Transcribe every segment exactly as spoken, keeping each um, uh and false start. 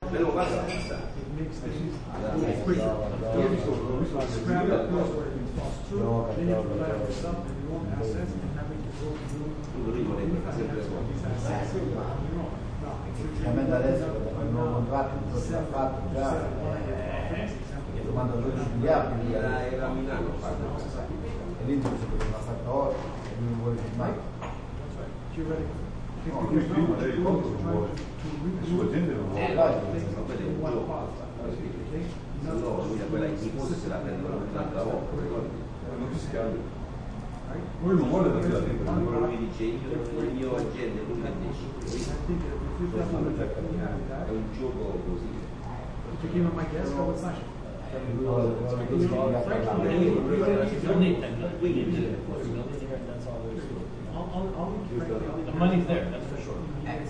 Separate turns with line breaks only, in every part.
Meno male la pista.
Praticamente adesso il nuovo contratto non si è fatto già, domanda dodici miliardi
Era a Milano
e l'Inter si poteva fatta ora e lui non vuole firmare.
No, lui prima lei conto non vuole, la sua gente non vuole.
No, lui da quella in forse se la prendono un'altra volta,
Non si scambia. Lui non vuole perché la gente non vuole.
lui dice io, il mio agente non mi dice è un gioco così.
Lui vuole che si vada a parlare.
The money's there, that's for sure.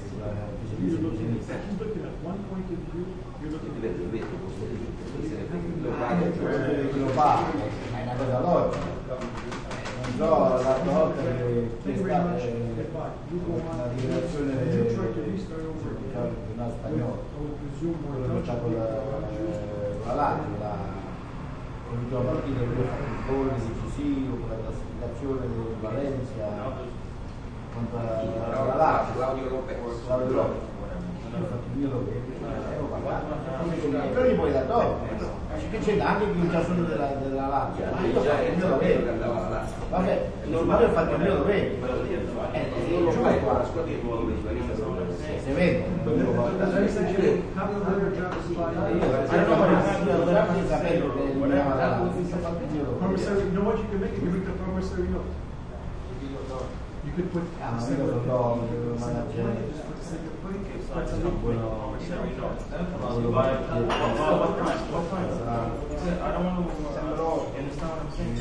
Lo fa, è una cosa logica. Non so l'altra volta che c'è stata una dichiarazione del giornale spagnolo, quello che sta con la la Lazio, l'ultima partita che ha fatto il gol decisivo con la classificazione del Valencia contro la Lazio,
Claudio Lopez.
Claudio Lopez. Ho fatto il mio dovere, avevo pagato. Però gli puoi da dopo, che c'è anche chi già sono della, della Lazio, ma io ho fatto il mio dovere. Vabbè, normale ho fatto il mio dovere. Eh, non lo fai qua, se vede, non lo fa. Io veramente sapevo che mi chiama la Lazio, ho fatto il mio dovere.
You know what you can make? You can make the promissory note. You could put
Ah, ma io lo do, lo manager.
That's a good point. Promissory note.
Lo vai a
I don't want to understand what I'm saying.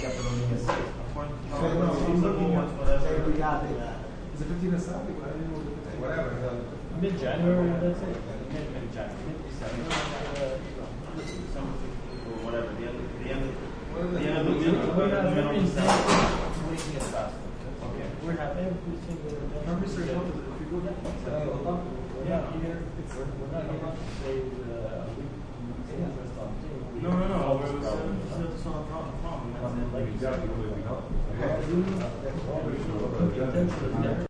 I'm looking at whatever.
Is it fifteen aside? I didn't know the
Whatever.
Mid-January, that's it. Mid- Mid-January, mid-December, uh, December fifteenth or whatever, the end, the end, the end of the year. We're not every December, making it faster. Okay. We're happy every single.
promissory note. If you go that
Yeah, here, it's, we're not going to say, uh, we, interest on.
No, no, no, we're it's not a problem, problem. That's it.
Like you said.
Exactly, quello che no.
Uh, we-